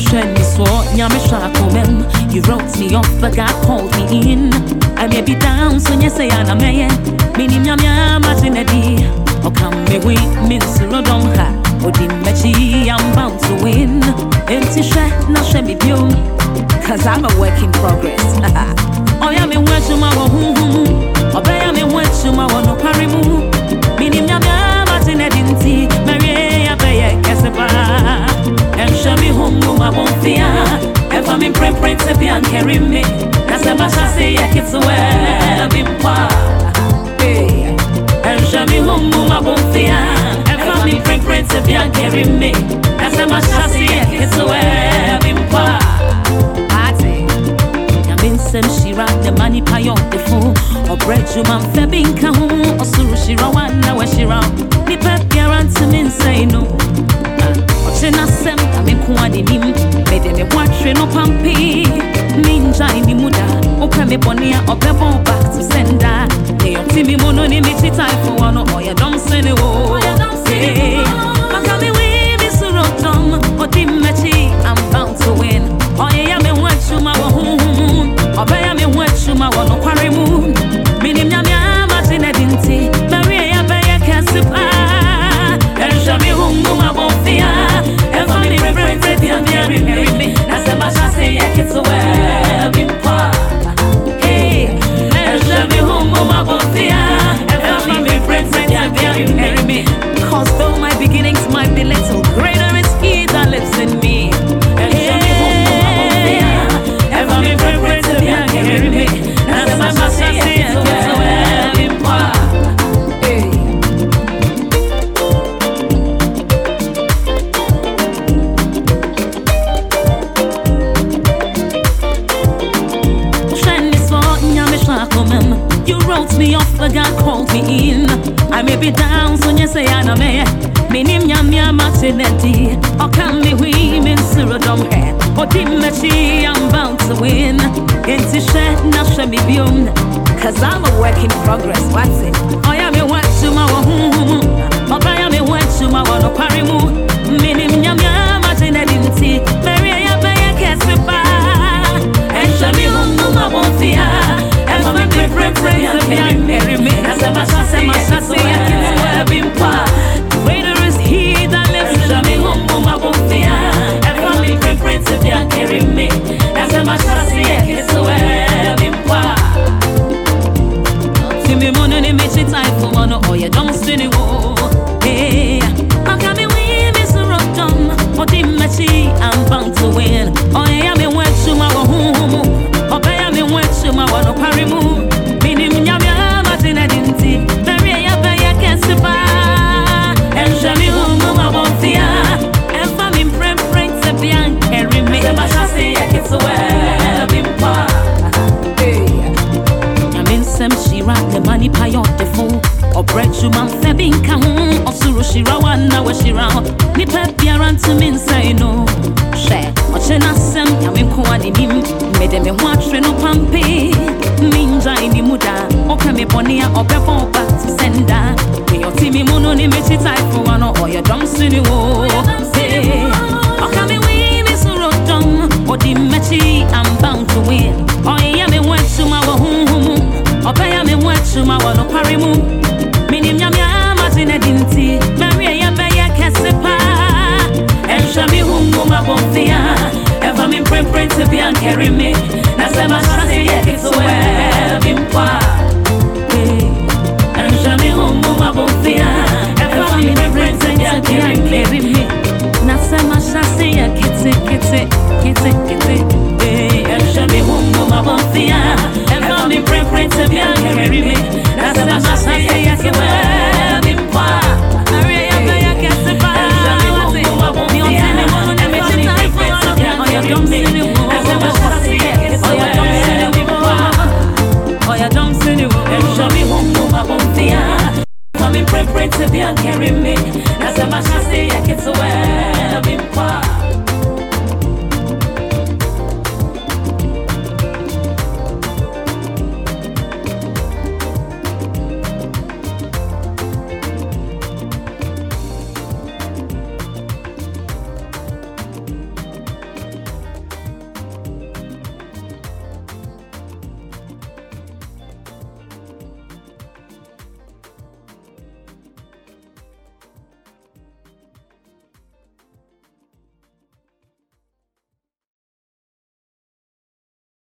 Shiny swore, Yamisha Comem. You wrote me off, but God called me in. I may be down, so you say I'm a man. Meaning Yamia Martinelli. Or come me with Miss Rodomha. Or Dimachi, I'm bound to win. Empty share, not share me view. Cause I'm a work in progress. Oh, yeah, me went to my home. Oh, bear me went to my one of Parimu. Meaning Yamia Martinelli. Mary, I pay a Casaba. And show me home, my won't fear. If I'm in preference, if you carry me, that's a matter say I get to where I've been far. And show me home, my won't fear. If I'm in preference, if you carry me, that's a matter say I get to where I've been far. Shira, the money pay on the phone, or bread you man febbing kahun, or Surushira one now where she round. The pep guarantee me say no. Ochena sem, I'm in Kuadim, made me watch no pumpy. Ninja in the muda, open me bonia or pebble back to sender. They are Timmy mononymity type for one or you don't send it all. But come away, Miss Rotom, or Dimachi, I'm bound to win. Oh, yeah, me watch you my home. Obey me watch you my one of Parimu. Meaning Yamia Martinelli. Maria Baya Casipa. And show me whom I won't fear. If I'm in reference, if you're marry me. That's a matter say I get to where I've been far. Hey, and show me whom I won't fear. If I'm in reference, if you're marry me. Cause though my beginnings might be little, greater is he that lives in me. And show me whom I won't fear. If I'm in reference, if you're marry me. That's a matter say I get to where I've been far. You wrote me off, but God called me in. I may be down, so you say I'm a man. Minim Yamia Martinelli. Or can me women Surodom hair. Or Dimachi, I'm bound to win. Into share, not share me beyond. Cause I'm a work in progress, what's it? Oh, yeah, me watch to my home. Oh, I me watch to my one of Parimu. Minim Yamia Martinelli. Maria Baya Casipa. And show me whom I won't fear. I'm a different friend, and marry me. As a master, say I can swear been far. Greater is he that lives in me, whom I won't fear. And from me, preference if you carry me. As a master, say I can swear been far. See me money, me shit type for one, or you don't see the war. Hey, I'm coming with me, so rock down. Or Dimachi, I'm bound to win. Oh, yeah, me went to my home. Obey me went to my one of Parimu. Minim Yamia Martinelli. Maria Baya Casipa. And show me whom I won't fear. And for me, preference if you carry me. The matter say I get to where I've been far. I'm in some Shira, the money pay on the phone. Or bread you man febbing kahun. Or Surushira one now where she round. Me pep guarantee me say no. Share. Ochena sem, Yamin Kuadim. Made me watch no pumpy. Ninja in the muda. Oka me bonia or pebble back to sender. Me your Timmy mononymity type for one or you don't see the war. Oka me with me so rotom. Or Dimachi, I'm bound to win. Oh yeah, me went to my home. Obey me went to my one of Parimu. Minim Yamia Martinelli. Maria Baya Casipa. And show me whom I won't fear. If I'm in preference if you carry me. That's a matter say I get to where I've been far. And show me whom I won't fear.